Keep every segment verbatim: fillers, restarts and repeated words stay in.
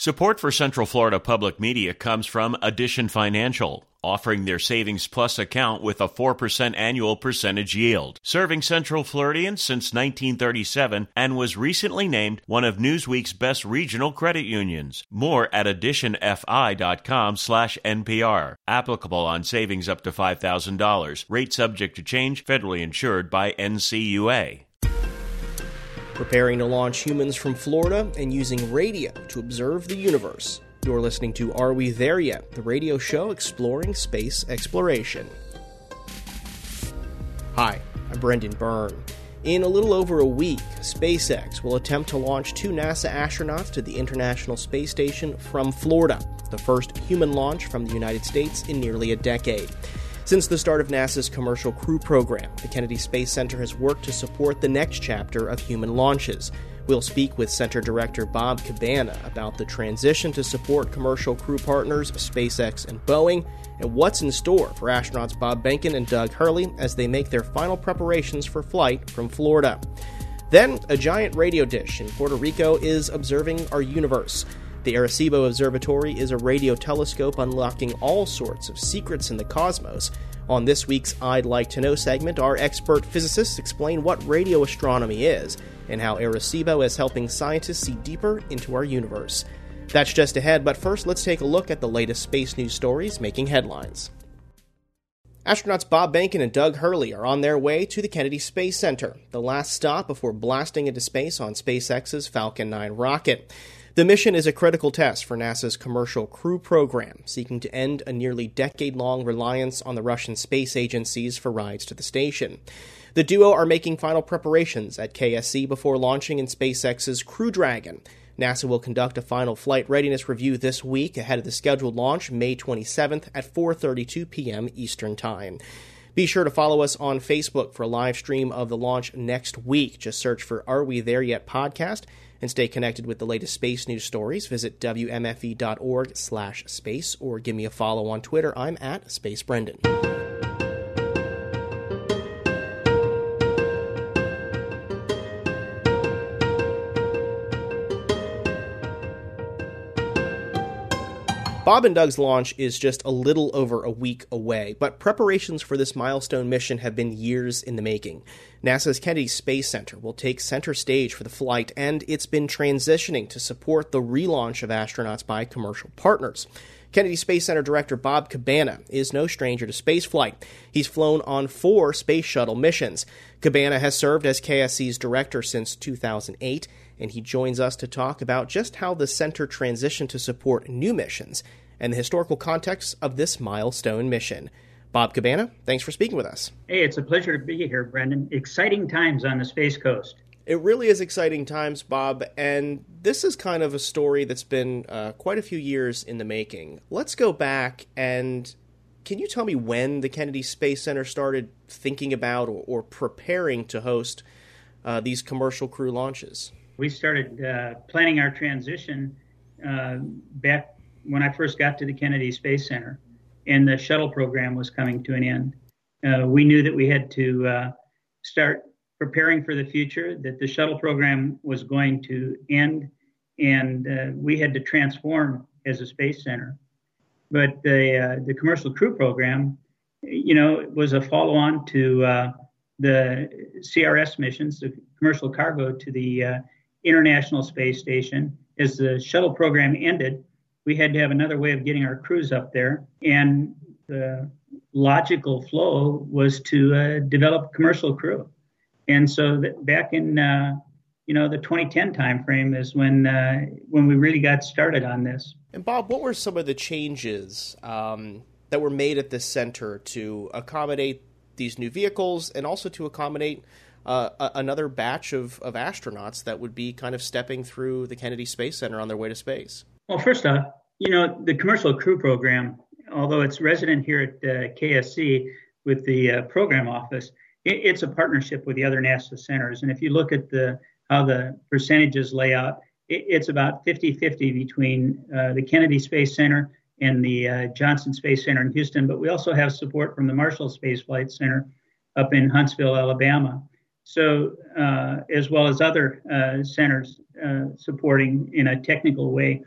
Support for Central Florida Public Media comes from Addition Financial, offering their Savings Plus account with a four percent annual percentage yield. Serving Central Floridians since nineteen thirty-seven and was recently named one of Newsweek's best regional credit unions. More at additionfi.com slash NPR. Applicable on savings up to five thousand dollars. Rate subject to change. Federally insured by N C U A. Preparing to launch humans from Florida and using radio to observe the universe. You're listening to Are We There Yet?, the radio show exploring space exploration. Hi, I'm Brendan Byrne. In a little over a week, SpaceX will attempt to launch two NASA astronauts to the International Space Station from Florida, the first human launch from the United States in nearly a decade. Since the start of NASA's Commercial Crew Program, the Kennedy Space Center has worked to support the next chapter of human launches. We'll speak with Center Director Bob Cabana about the transition to support commercial crew partners SpaceX and Boeing, and what's in store for astronauts Bob Behnken and Doug Hurley as they make their final preparations for flight from Florida. Then, a giant radio dish in Puerto Rico is observing our universe. The Arecibo Observatory is a radio telescope unlocking all sorts of secrets in the cosmos. On this week's I'd Like to Know segment, our expert physicists explain what radio astronomy is and how Arecibo is helping scientists see deeper into our universe. That's just ahead, but first let's take a look at the latest space news stories making headlines. Astronauts Bob Behnken and Doug Hurley are on their way to the Kennedy Space Center, the last stop before blasting into space on SpaceX's Falcon nine rocket. The mission is a critical test for NASA's Commercial Crew Program, seeking to end a nearly decade-long reliance on the Russian space agencies for rides to the station. The duo are making final preparations at K S C before launching in SpaceX's Crew Dragon. NASA will conduct a final flight readiness review this week ahead of the scheduled launch May twenty-seventh at four thirty-two p.m. Eastern Time. Be sure to follow us on Facebook for a live stream of the launch next week. Just search for Are We There Yet podcast and stay connected with the latest space news stories. Visit W M F E dot org slash space or give me a follow on Twitter. I'm at Space Brendan. Bob and Doug's launch is just a little over a week away, but preparations for this milestone mission have been years in the making. NASA's Kennedy Space Center will take center stage for the flight, and it's been transitioning to support the relaunch of astronauts by commercial partners. Kennedy Space Center Director Bob Cabana is no stranger to spaceflight. He's flown on four space shuttle missions. Cabana has served as K S C's director since two thousand eight, and he joins us to talk about just how the center transitioned to support new missions and the historical context of this milestone mission. Bob Cabana, thanks for speaking with us. Hey, it's a pleasure to be here, Brendan. Exciting times on the Space Coast. It really is exciting times, Bob, and this is kind of a story that's been uh, quite a few years in the making. Let's go back, and can you tell me when the Kennedy Space Center started thinking about or, or preparing to host uh, these commercial crew launches? We started uh, planning our transition uh, back when I first got to the Kennedy Space Center, and the shuttle program was coming to an end. Uh, we knew that we had to uh, start preparing for the future, that the shuttle program was going to end, and uh, we had to transform as a space center. But the uh, the Commercial Crew Program, you know, was a follow-on to uh, the C R S missions, the commercial cargo to the uh, International Space Station. As the shuttle program ended, we had to have another way of getting our crews up there, and the logical flow was to uh, develop commercial crew. And so that back in uh, you know the twenty ten timeframe is when uh, when we really got started on this. And Bob, what were some of the changes um, that were made at this center to accommodate these new vehicles and also to accommodate uh, a- another batch of, of astronauts that would be kind of stepping through the Kennedy Space Center on their way to space? Well, first off, you know, the Commercial Crew Program, although it's resident here at uh, K S C with the uh, program office, it, it's a partnership with the other NASA centers. And if you look at the how the percentages lay out, it, it's about fifty-fifty between uh, the Kennedy Space Center and the uh, Johnson Space Center in Houston. But we also have support from the Marshall Space Flight Center up in Huntsville, Alabama. So uh, as well as other uh, centers uh, supporting in a technical way.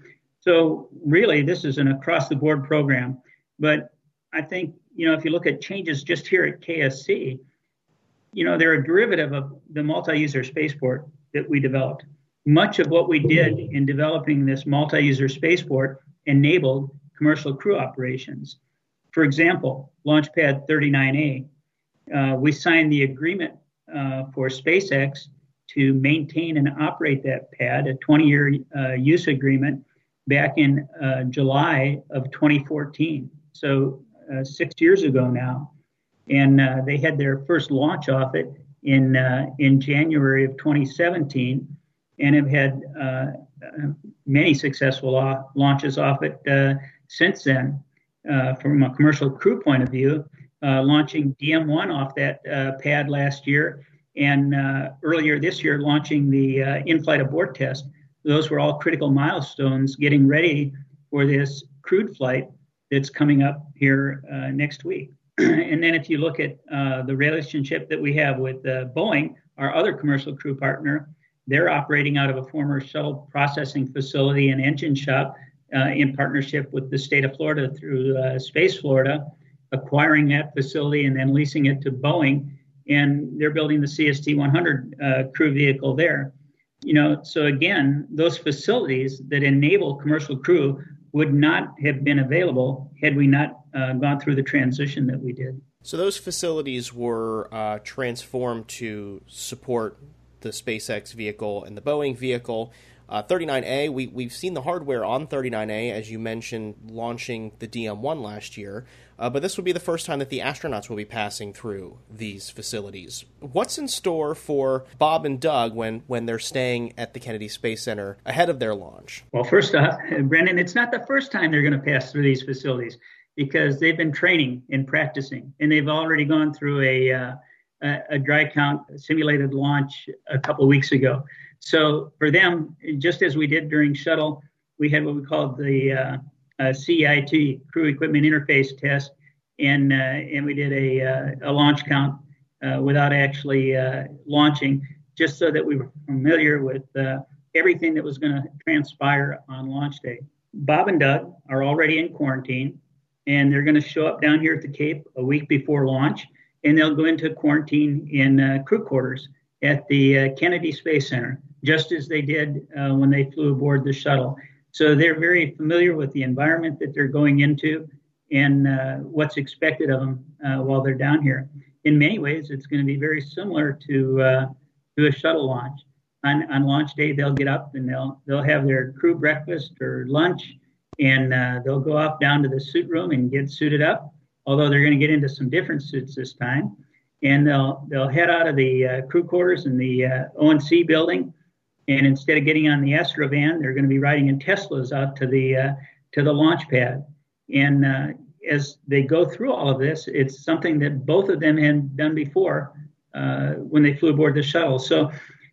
So really, this is an across-the-board program. But I think, you know, if you look at changes just here at K S C, you know, they're a derivative of the multi-user spaceport that we developed. Much of what we did in developing this multi-user spaceport enabled commercial crew operations. For example, Launchpad thirty-nine A, uh, we signed the agreement uh, for SpaceX to maintain and operate that pad, a twenty-year uh, use agreement, back in uh, July of twenty fourteen. So uh, six years ago now. And uh, they had their first launch off it in uh, in January of twenty seventeen, and have had uh, many successful la- launches off it uh, since then. Uh, from a commercial crew point of view, uh, launching D M one off that uh, pad last year, and uh, earlier this year launching the uh, in-flight abort test. Those were all critical milestones getting ready for this crewed flight that's coming up here uh, next week. And then if you look at uh, the relationship that we have with uh, Boeing, our other commercial crew partner, they're operating out of a former shuttle processing facility and engine shop uh, in partnership with the state of Florida through uh, Space Florida, acquiring that facility and then leasing it to Boeing. And they're building the C S T one hundred uh, crew vehicle there. You know, so again, those facilities that enable commercial crew would not have been available had we not uh, gone through the transition that we did. So those facilities were uh, transformed to support the SpaceX vehicle and the Boeing vehicle. Uh, thirty-nine A, we, we've seen the hardware on thirty-nine A, as you mentioned, launching the D M one last year, uh, but this would be the first time that the astronauts will be passing through these facilities. What's in store for Bob and Doug when, when they're staying at the Kennedy Space Center ahead of their launch? Well, first off, Brendan, it's not the first time they're going to pass through these facilities, because they've been training and practicing, and they've already gone through a, uh, a, a dry count simulated launch a couple of weeks ago. So for them, just as we did during shuttle, we had what we called the uh, uh, C I T, Crew Equipment Interface Test, and uh, and we did a, uh, a launch count uh, without actually uh, launching, just so that we were familiar with uh, everything that was going to transpire on launch day. Bob and Doug are already in quarantine, and they're going to show up down here at the Cape a week before launch, and they'll go into quarantine in uh, crew quarters at the uh, Kennedy Space Center, just as they did uh, when they flew aboard the shuttle. So they're very familiar with the environment that they're going into and uh, what's expected of them uh, while they're down here. In many ways, it's going to be very similar to uh, to a shuttle launch. On, on launch day, they'll get up and they'll they'll have their crew breakfast or lunch, and uh, they'll go off down to the suit room and get suited up, although they're going to get into some different suits this time. And they'll they'll head out of the uh, crew quarters in the uh, O N C building, and instead of getting on the Astrovan, they're going to be riding in Teslas out to the uh, to the launch pad. And uh, as they go through all of this, it's something that both of them had done before uh, when they flew aboard the shuttle. So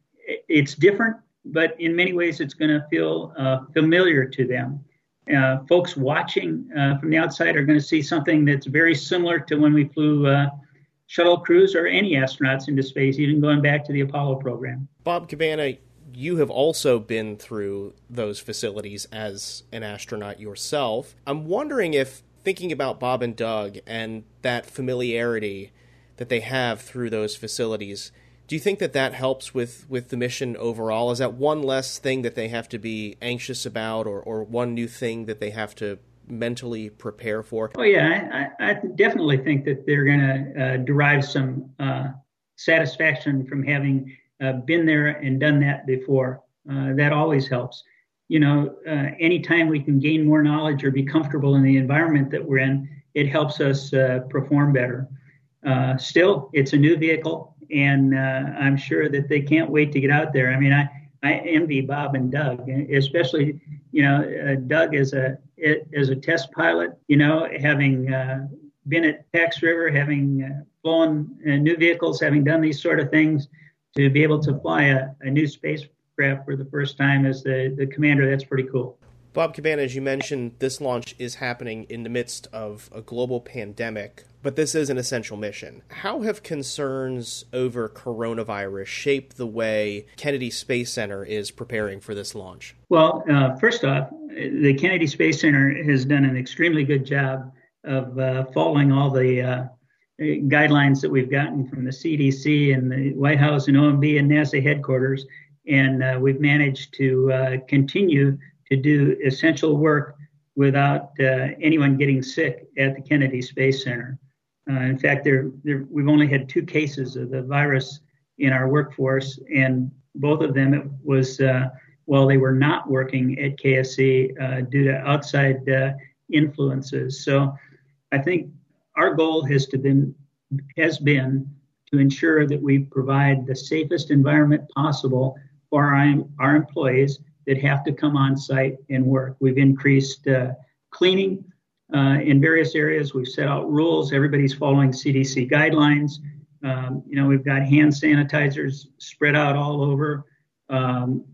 it's different, but in many ways, it's going to feel uh, familiar to them. Uh, folks watching uh, from the outside are going to see something that's very similar to when we flew Uh, shuttle crews or any astronauts into space, even going back to the Apollo program. Bob Cabana, you have also been through those facilities as an astronaut yourself. I'm wondering if, thinking about Bob and Doug and that familiarity that they have through those facilities, do you think that that helps with, with the mission overall? Is that one less thing that they have to be anxious about, or, or one new thing that they have to mentally prepare for? Oh, yeah, I, I definitely think that they're going to uh, derive some uh, satisfaction from having uh, been there and done that before. Uh, that always helps. You know, uh, anytime we can gain more knowledge or be comfortable in the environment that we're in, it helps us uh, perform better. Uh, still, it's a new vehicle, and uh, I'm sure that they can't wait to get out there. I mean, I, I envy Bob and Doug, especially, you know, uh, Doug is a as a test pilot, you know, having uh, been at Pax River, having uh, flown uh, new vehicles, having done these sort of things, to be able to fly a, a new spacecraft for the first time as the, the commander, that's pretty cool. Bob Cabana, as you mentioned, this launch is happening in the midst of a global pandemic, but this is an essential mission. How have concerns over coronavirus shaped the way Kennedy Space Center is preparing for this launch? Well, uh, first off, the Kennedy Space Center has done an extremely good job of uh, following all the uh, guidelines that we've gotten from the C D C and the White House and O M B and NASA headquarters. And uh, we've managed to uh, continue to do essential work without uh, anyone getting sick at the Kennedy Space Center. Uh, in fact, there, there, we've only had two cases of the virus in our workforce, and both of them it was uh, while they were not working at K S C uh, due to outside uh, influences. So I think our goal has to been has been to ensure that we provide the safest environment possible for our, our employees that have to come on site and work. We've increased uh, cleaning uh, in various areas. We've set out rules. Everybody's following C D C guidelines. Um, you know, we've got hand sanitizers spread out all over. Um,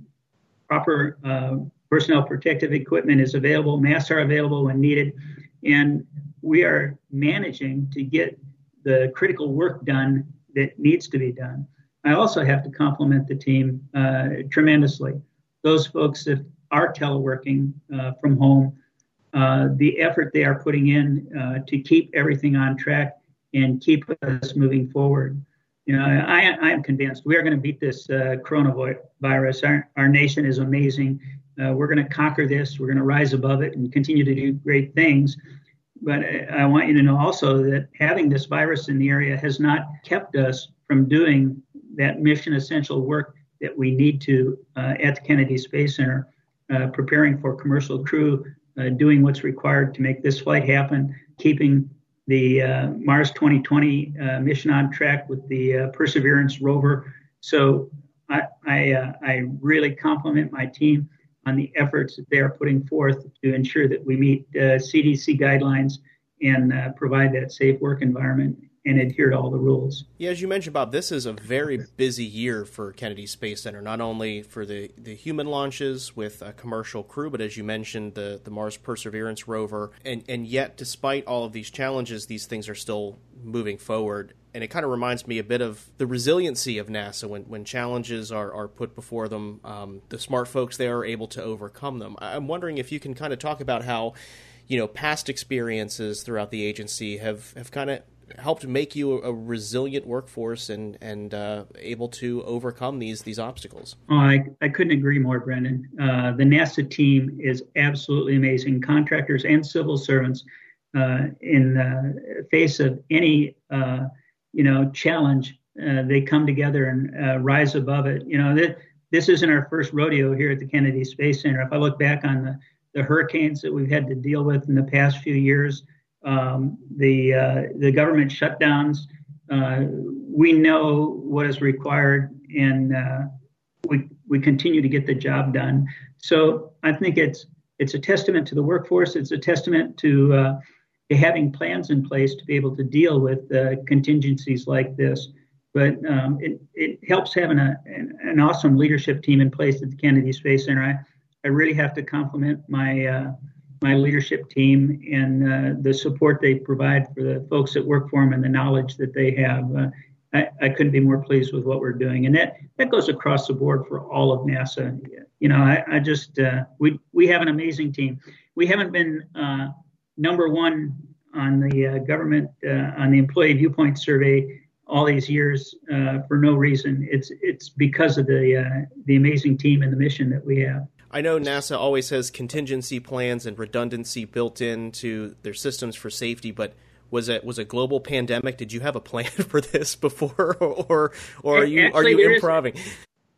proper uh, personnel protective equipment is available. Masks are available when needed. And we are managing to get the critical work done that needs to be done. I also have to compliment the team uh, tremendously. Those folks that are teleworking uh, from home, uh, the effort they are putting in uh, to keep everything on track and keep us moving forward. You know, I, I am convinced we are going to beat this uh, coronavirus. Our, our nation is amazing. Uh, we're going to conquer this. We're going to rise above it and continue to do great things. But I want you to know also that having this virus in the area has not kept us from doing that mission essential work that we need to uh, at the Kennedy Space Center, uh, preparing for commercial crew, uh, doing what's required to make this flight happen, keeping the uh, Mars twenty twenty uh, mission on track with the uh, Perseverance rover. So I, I, uh, I really compliment my team on the efforts that they are putting forth to ensure that we meet uh, C D C guidelines and uh, provide that safe work environment and adhere to all the rules. Yeah, as you mentioned, Bob, this is a very busy year for Kennedy Space Center, not only for the, the human launches with a commercial crew, but as you mentioned, the, the Mars Perseverance rover. And, and yet, despite all of these challenges, these things are still moving forward. And it kind of reminds me a bit of the resiliency of NASA when, when challenges are, are put before them. Um, the smart folks there are able to overcome them. I'm wondering if you can kind of talk about how, you know, past experiences throughout the agency have, have kind of helped make you a, a resilient workforce and and uh, able to overcome these these obstacles. Oh, I, I couldn't agree more, Brendan. Uh, the NASA team is absolutely amazing. Contractors and civil servants, uh, in the face of any uh, you know challenge, uh, they come together and uh, rise above it. You know, th- this isn't our first rodeo here at the Kennedy Space Center. If I look back on the, the hurricanes that we've had to deal with in the past few years, Um, the uh, the government shutdowns, uh, we know what is required, and uh, we we continue to get the job done. So I think it's it's a testament to the workforce. It's a testament to uh, to having plans in place to be able to deal with uh, contingencies like this. But um, it it helps having a an, an awesome leadership team in place at the Kennedy Space Center. I I really have to compliment my uh, my leadership team and uh, the support they provide for the folks that work for them and the knowledge that they have. Uh, I, I couldn't be more pleased with what we're doing. And that, that goes across the board for all of NASA. You know, I, I just, uh, we, we have an amazing team. We haven't been uh, number one on the uh, government, uh, on the employee viewpoint survey all these years uh, for no reason. It's, it's because of the, uh, the amazing team and the mission that we have. I know NASA always has contingency plans and redundancy built into their systems for safety, but was it was a global pandemic? Did you have a plan for this before, or or are you Actually, are you improving? Is,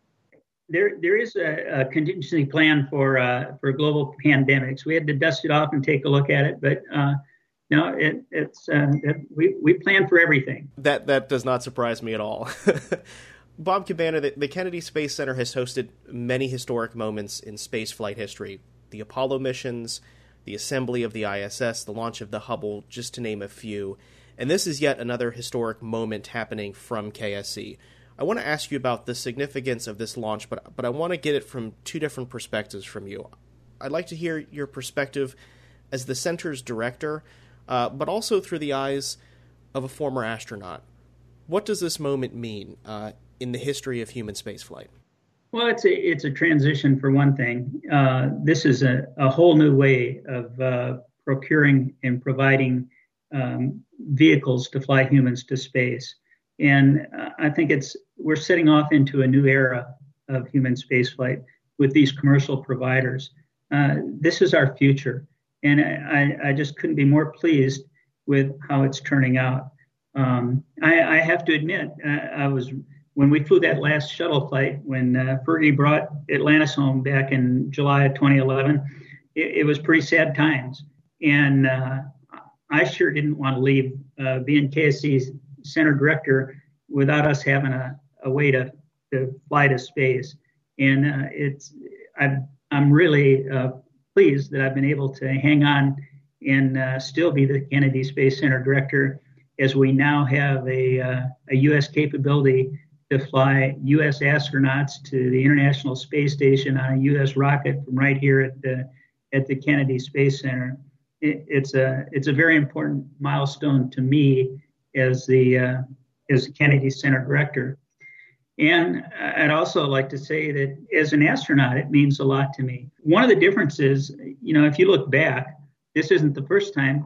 there there is a, a contingency plan for uh, for global pandemics. We had to dust it off and take a look at it, but uh, no, it, it's uh, it, we we plan for everything. That that does not surprise me at all. Bob Cabana, the, the Kennedy Space Center has hosted many historic moments in spaceflight history. The Apollo missions, the assembly of the I S S, the launch of the Hubble, just to name a few. And this is yet another historic moment happening from K S C. I want to ask you about the significance of this launch, but, but I want to get it from two different perspectives from you. I'd like to hear your perspective as the center's director, uh, but also through the eyes of a former astronaut. What does this moment mean uh, in the history of human spaceflight? Well, it's a it's a transition for one thing. Uh, this is a, a whole new way of uh, procuring and providing um, vehicles to fly humans to space, and uh, I think it's we're setting off into a new era of human spaceflight with these commercial providers. Uh, this is our future, and I, I just couldn't be more pleased with how it's turning out. Um, I, I have to admit, I, I was. When we flew that last shuttle flight, when uh, Fergie brought Atlantis home back in July of twenty eleven, it, it was pretty sad times. And uh, I sure didn't want to leave uh, being K S C's center director without us having a, a way to, to fly to space. And uh, it's I've, I'm really uh, pleased that I've been able to hang on and uh, still be the Kennedy Space Center director, as we now have a, uh, a U S capability to fly U S astronauts to the International Space Station on a U S rocket from right here at the at the Kennedy Space Center. It, it's a it's a very important milestone to me as the uh, as the Kennedy Center director. And I'd also like to say that as an astronaut, it means a lot to me. One of the differences, you know, if you look back, this isn't the first time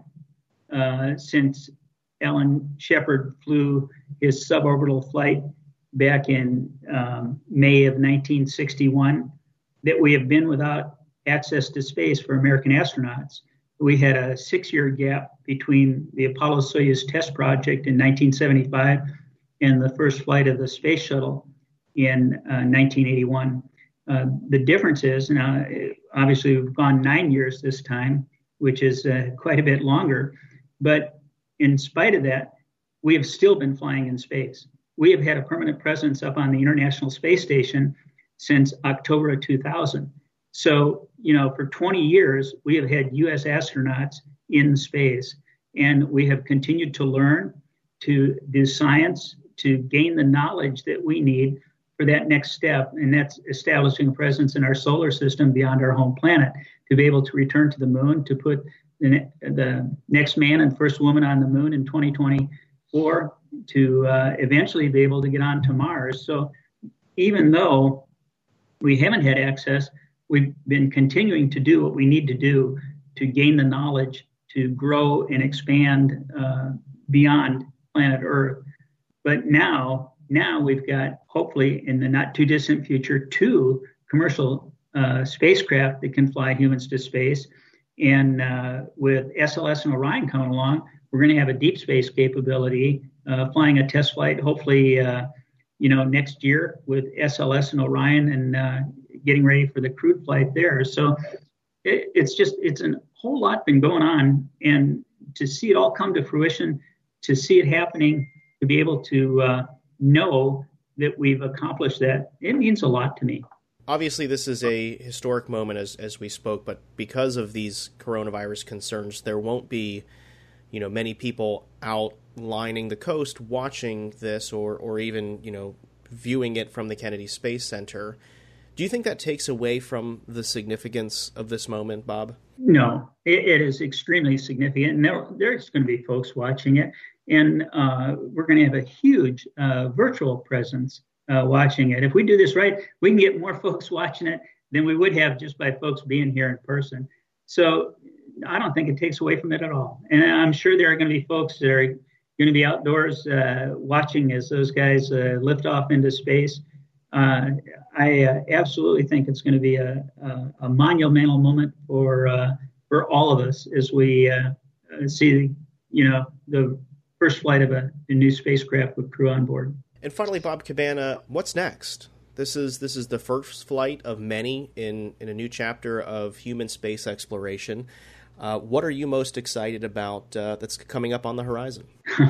uh, since Alan Shepard flew his suborbital flight back in um, May of nineteen sixty-one, that we have been without access to space for American astronauts. We had a six-year gap between the Apollo-Soyuz test project in nineteen seventy-five and the first flight of the space shuttle in uh, nineteen eighty-one. Uh, the difference is, now, obviously, we've gone nine years this time, which is uh, quite a bit longer. But in spite of that, we have still been flying in space. We have had a permanent presence up on the International Space Station since October of two thousand. So, you know, for twenty years, we have had U S astronauts in space, and we have continued to learn, to do science, to gain the knowledge that we need for that next step, and that's establishing a presence in our solar system beyond our home planet, to be able to return to the moon, to put the, the next man and first woman on the moon in twenty twenty-four, to uh, eventually be able to get on to Mars. So even though we haven't had access, we've been continuing to do what we need to do to gain the knowledge, to grow and expand uh, beyond planet Earth. But now, now we've got, hopefully in the not too distant future, two commercial uh, spacecraft that can fly humans to space. And uh, with S L S and Orion coming along, we're going to have a deep space capability, uh, flying a test flight, hopefully, uh, you know, next year with S L S and Orion, and uh, getting ready for the crewed flight there. So it, it's just, it's a whole lot been going on. And to see it all come to fruition, to see it happening, to be able to uh, know that we've accomplished that, it means a lot to me. Obviously, this is a historic moment as as we spoke, but because of these coronavirus concerns, there won't be, you know, many people out lining the coast watching this, or or even, you know, viewing it from the Kennedy Space Center. Do you think that takes away from the significance of this moment, Bob? No, it, it is extremely significant. And there, there's going to be folks watching it, and uh, we're going to have a huge uh, virtual presence Uh, watching it. If we do this right, we can get more folks watching it than we would have just by folks being here in person. So I don't think it takes away from it at all. And I'm sure there are going to be folks that are going to be outdoors uh, watching as those guys uh, lift off into space. Uh, I uh, absolutely think it's going to be a, a, a monumental moment for uh, for all of us as we uh, see, you know, the first flight of a, a new spacecraft with crew on board. And finally, Bob Cabana, what's next? This is this is the first flight of many in, in a new chapter of human space exploration. Uh, what are you most excited about uh, that's coming up on the horizon?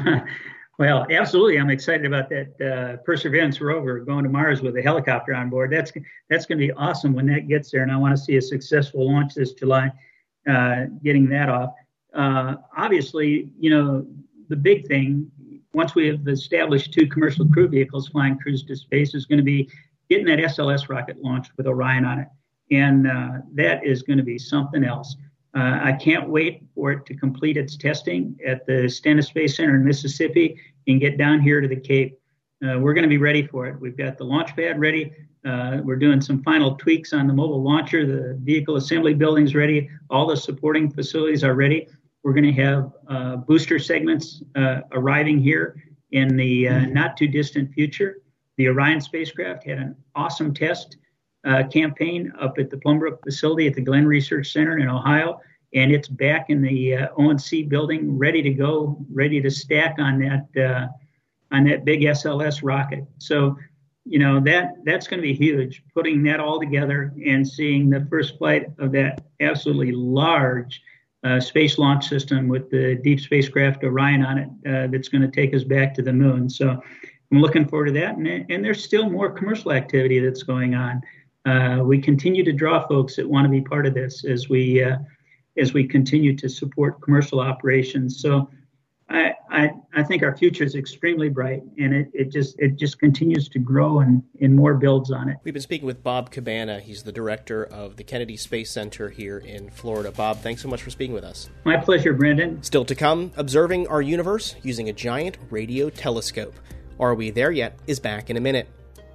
Well, absolutely. I'm excited about that uh, Perseverance rover going to Mars with a helicopter on board. That's that's going to be awesome when that gets there, and I want to see a successful launch this July, uh, getting that off. Uh, obviously, you know, the big thing, once we have established two commercial crew vehicles flying crews to space, is going to be getting that S L S rocket launched with Orion on it. And uh, that is going to be something else. Uh, I can't wait for it to complete its testing at the Stennis Space Center in Mississippi and get down here to the Cape. uh, we're going to be ready for it. We've got the launch pad ready. Uh, we're doing some final tweaks on the mobile launcher. The vehicle assembly building's ready. All the supporting facilities are ready. We're going to have uh, booster segments uh, arriving here in the uh, not too distant future. The Orion spacecraft had an awesome test uh, campaign up at the Plumbrook facility at the Glenn Research Center in Ohio, and it's back in the uh, O N C building, ready to go, ready to stack on that uh, on that big S L S rocket. So, you know, that that's going to be huge. Putting that all together and seeing the first flight of that absolutely large uh, space launch system with the deep spacecraft Orion on it, uh, that's going to take us back to the moon. So I'm looking forward to that. And, and there's still more commercial activity that's going on. Uh, we continue to draw folks that want to be part of this as we uh, as we continue to support commercial operations. So I, I, I think our future is extremely bright, and it, it just it just continues to grow and, and more builds on it. We've been speaking with Bob Cabana. He's the director of the Kennedy Space Center here in Florida. Bob, thanks so much for speaking with us. My pleasure, Brendan. Still to come, observing our universe using a giant radio telescope. Are We There Yet is back in a minute.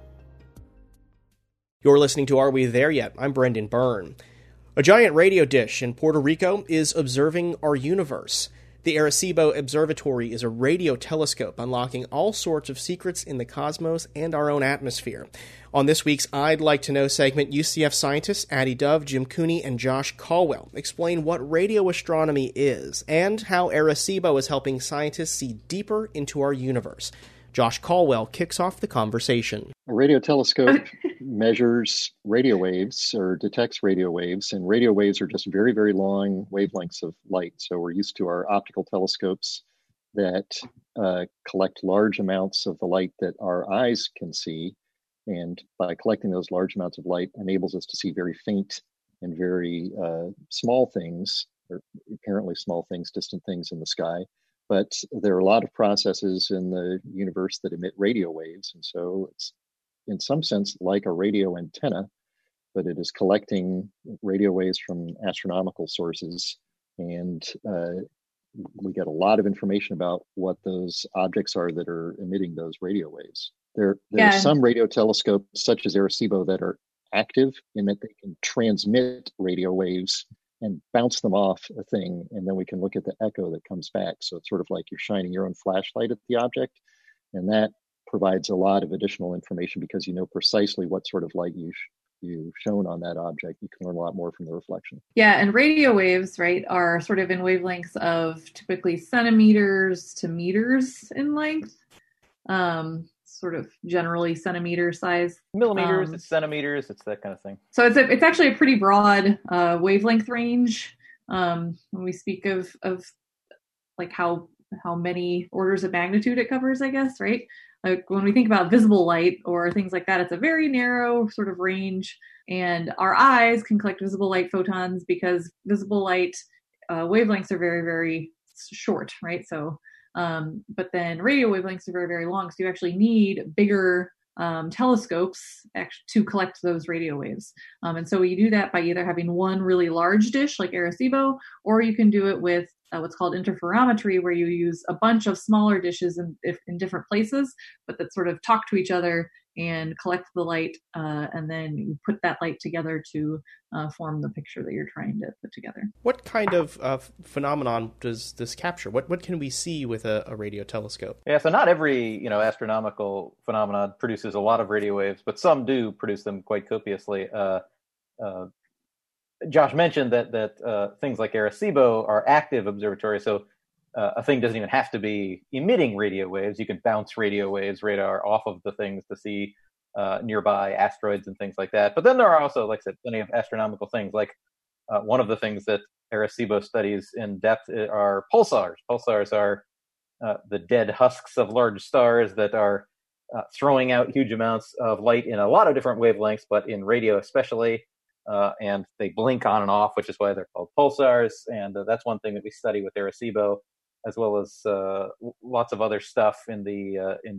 You're listening to Are We There Yet? I'm Brendan Byrne. A giant radio dish in Puerto Rico is observing our universe. The Arecibo Observatory is a radio telescope unlocking all sorts of secrets in the cosmos and our own atmosphere. On this week's I'd Like to Know segment, U C F scientists Addie Dove, Jim Cooney, and Josh Caldwell explain what radio astronomy is and how Arecibo is helping scientists see deeper into our universe. Josh Caldwell kicks off the conversation. A radio telescope measures radio waves or detects radio waves, and radio waves are just very, very long wavelengths of light. So we're used to our optical telescopes that uh, collect large amounts of the light that our eyes can see. And by collecting those large amounts of light enables us to see very faint and very uh, small things, or apparently small things, distant things in the sky. But there are a lot of processes in the universe that emit radio waves. And so it's in some sense like a radio antenna, but it is collecting radio waves from astronomical sources. And uh, we get a lot of information about what those objects are that are emitting those radio waves. There, there yeah. are some radio telescopes, such as Arecibo, that are active in that they can transmit radio waves and bounce them off a thing, and then we can look at the echo that comes back. So it's sort of like you're shining your own flashlight at the object, and that provides a lot of additional information because you know precisely what sort of light you sh- you've shown on that object. You can learn a lot more from the reflection. Yeah, and radio waves, right, are sort of in wavelengths of typically centimeters to meters in length, um, sort of generally centimeter size. Millimeters, um, it's centimeters, it's that kind of thing. So it's a, it's actually a pretty broad uh, wavelength range um, when we speak of of like how how many orders of magnitude it covers, I guess, right? Like when we think about visible light or things like that, it's a very narrow sort of range, and our eyes can collect visible light photons because visible light uh, wavelengths are very, very short, right? So Um, but then radio wavelengths are very, very long. So you actually need bigger um, telescopes actually to collect those radio waves. Um, and so you do that by either having one really large dish like Arecibo, or you can do it with uh, what's called interferometry, where you use a bunch of smaller dishes in, if, in different places, but that sort of talk to each other and collect the light, uh, and then you put that light together to uh, form the picture that you're trying to put together. What kind of uh, phenomenon does this capture? What what can we see with a, a radio telescope? Yeah, so not every you know astronomical phenomenon produces a lot of radio waves, but some do produce them quite copiously. Uh, uh, Josh mentioned that that uh, things like Arecibo are active observatories, so Uh, a thing doesn't even have to be emitting radio waves. You can bounce radio waves, radar off of the things to see uh, nearby asteroids and things like that. But then there are also, like I said, plenty of astronomical things. Like uh, one of the things that Arecibo studies in depth are pulsars. Pulsars are uh, the dead husks of large stars that are uh, throwing out huge amounts of light in a lot of different wavelengths, but in radio especially. Uh, and they blink on and off, which is why they're called pulsars. And uh, that's one thing that we study with Arecibo, as well as uh, lots of other stuff in the uh, in the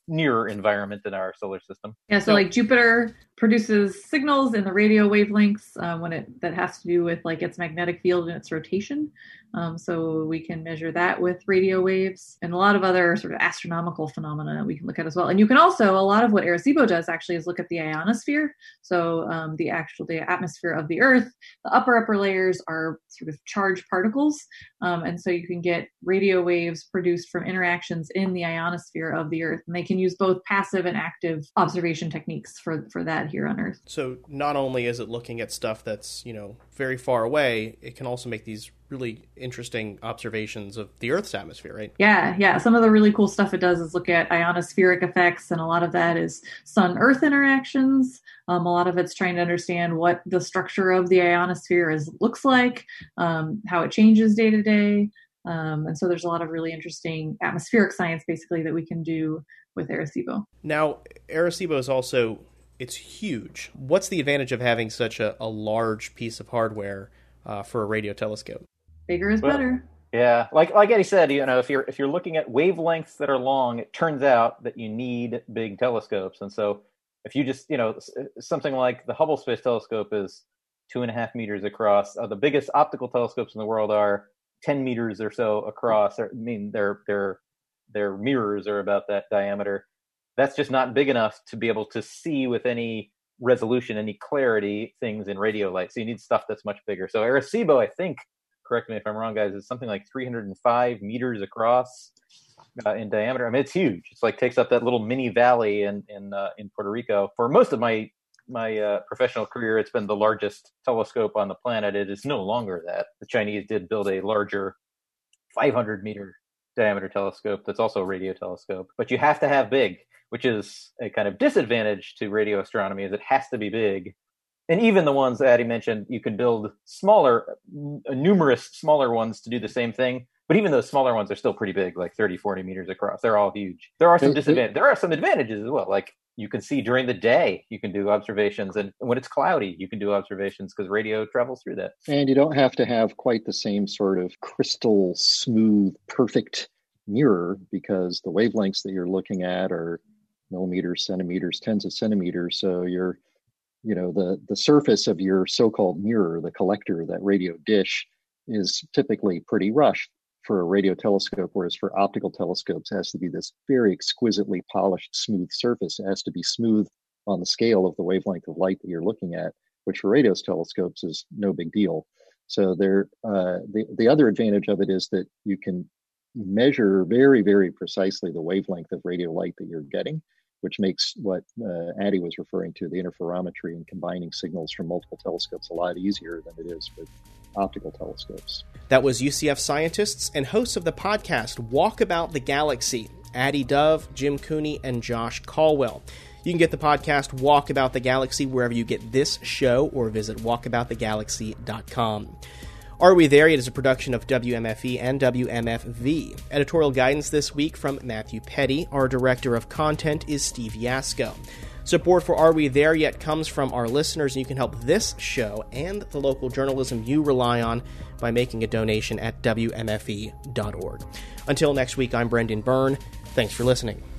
nearer environment in our solar system. Yeah, so, so like Jupiter produces signals in the radio wavelengths uh, when it that has to do with like its magnetic field and its rotation. Um, so we can measure that with radio waves, and a lot of other sort of astronomical phenomena we can look at as well. And you can also, a lot of what Arecibo does actually is look at the ionosphere. So um, the actual the atmosphere of the Earth, the upper upper layers are sort of charged particles, um, and so you can get radio waves produced from interactions in the ionosphere of the Earth, and they can use both passive and active observation techniques for for that here on Earth. So not only is it looking at stuff that's, you know, very far away, it can also make these really interesting observations of the Earth's atmosphere, right? Yeah, yeah. Some of the really cool stuff it does is look at ionospheric effects, and a lot of that is Sun-Earth interactions. Um, a lot of it's trying to understand what the structure of the ionosphere is looks like, um, how it changes day to day. Um, and so there's a lot of really interesting atmospheric science, basically, that we can do with Arecibo. Now, Arecibo is also, it's huge. What's the advantage of having such a, a large piece of hardware uh, for a radio telescope? Bigger is well, better. Yeah, like like Eddie said, you know, if you're if you're looking at wavelengths that are long, it turns out that you need big telescopes. And so if you just, you know, something like the Hubble Space Telescope is two and a half meters across. Uh, the biggest optical telescopes in the world are ten meters or so across. Or, I mean, their their their mirrors are about that diameter. That's just not big enough to be able to see with any resolution, any clarity, things in radio light. So you need stuff that's much bigger. So Arecibo, I think, correct me if I'm wrong, guys, is something like three hundred five meters across uh, in diameter. I mean, it's huge. It's like takes up that little mini valley in in uh, in Puerto Rico. For most of my my uh, professional career, it's been the largest telescope on the planet. It is no longer that. The Chinese did build a larger five hundred meter diameter telescope that's also a radio telescope. But you have to have big, which is a kind of disadvantage to radio astronomy, is it has to be big. And even the ones that Addie mentioned, you can build smaller, numerous smaller ones to do the same thing. But even those smaller ones are still pretty big, like thirty, forty meters across. They're all huge. There are some disadvantages. There are some advantages as well. Like you can see during the day, you can do observations. And when it's cloudy, you can do observations because radio travels through that. And you don't have to have quite the same sort of crystal, smooth, perfect mirror, because the wavelengths that you're looking at are millimeters, centimeters, tens of centimeters. So you're you know, the, the surface of your so-called mirror, the collector, that radio dish, is typically pretty rough for a radio telescope, whereas for optical telescopes, it has to be this very exquisitely polished, smooth surface. It has to be smooth on the scale of the wavelength of light that you're looking at, which for radio telescopes is no big deal. So there, uh, the, the other advantage of it is that you can measure very, very precisely the wavelength of radio light that you're getting, which makes what uh, Addie was referring to, the interferometry and combining signals from multiple telescopes, a lot easier than it is with optical telescopes. That was U C F scientists and hosts of the podcast Walk About the Galaxy, Addie Dove, Jim Cooney, and Josh Caldwell. You can get the podcast Walk About the Galaxy wherever you get this show, or visit walk about the galaxy dot com. Are We There Yet is a production of W M F E and W M F V. Editorial guidance this week from Matthew Petty. Our director of content is Steve Yasko. Support for Are We There Yet comes from our listeners, and you can help this show and the local journalism you rely on by making a donation at W M F E dot org. Until next week, I'm Brendan Byrne. Thanks for listening.